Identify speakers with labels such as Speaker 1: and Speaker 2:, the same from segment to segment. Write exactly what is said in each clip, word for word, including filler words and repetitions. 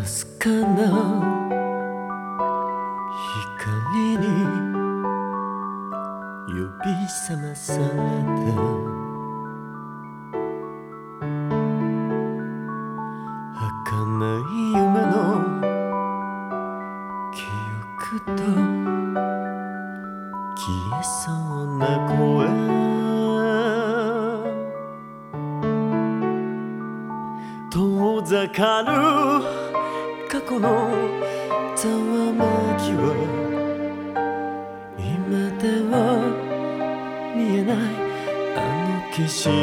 Speaker 1: すかな光に呼び覚まされて、儚い夢の記憶と消えそうな声、遠ざかる過去のざわめきを今では見えないあの景色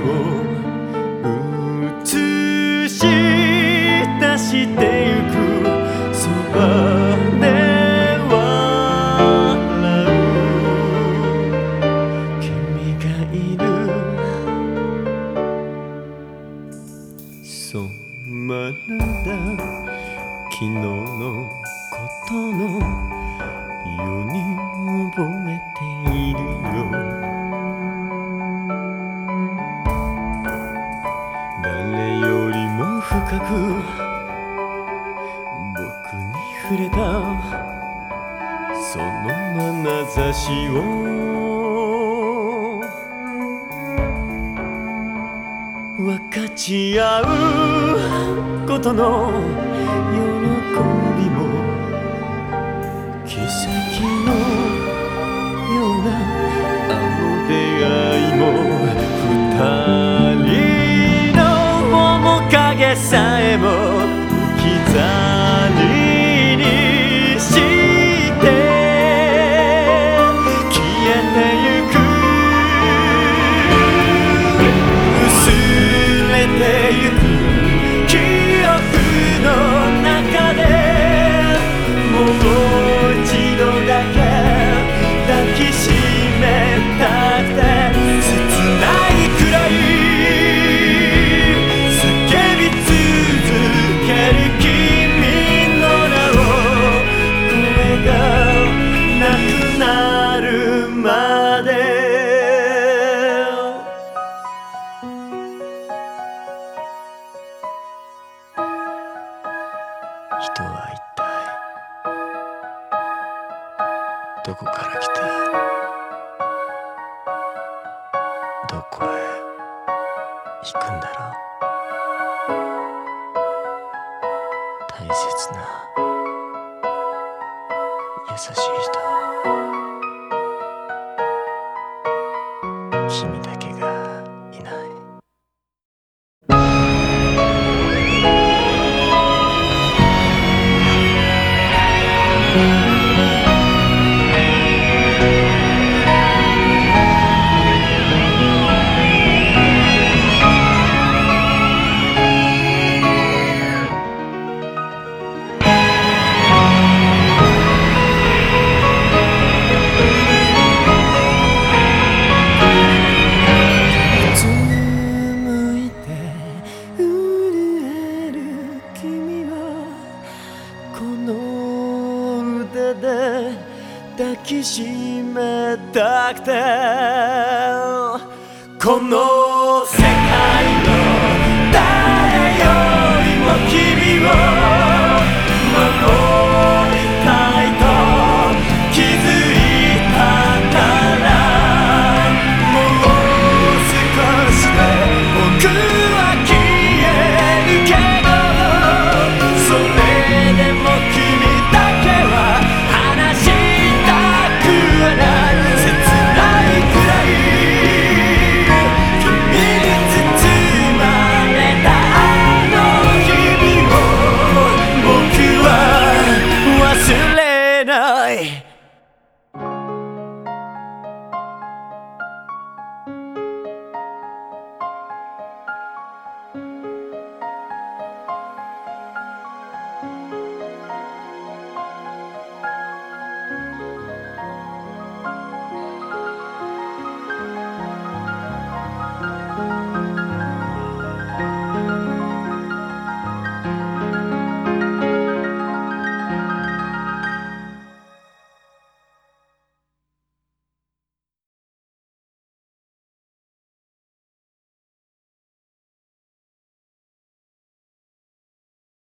Speaker 1: を映し出してゆく、そばで笑う君がいる、染まるだ昨日のことのように覚えているよ。誰よりも深く僕に触れたその眼差しを分かち合うことの喜びも奇跡のようなあの出会いも、二人の面影さえも置き去りにして消えてゆく、薄れてゆく記憶の中でもう一度だけ抱きしめたくて、切ないくらい叫び続ける君の名を、声がなくなるまで。人は一体どこから来てどこへ行くんだろう。大切な優しい人、君だけがいない。抱きしめたくて、この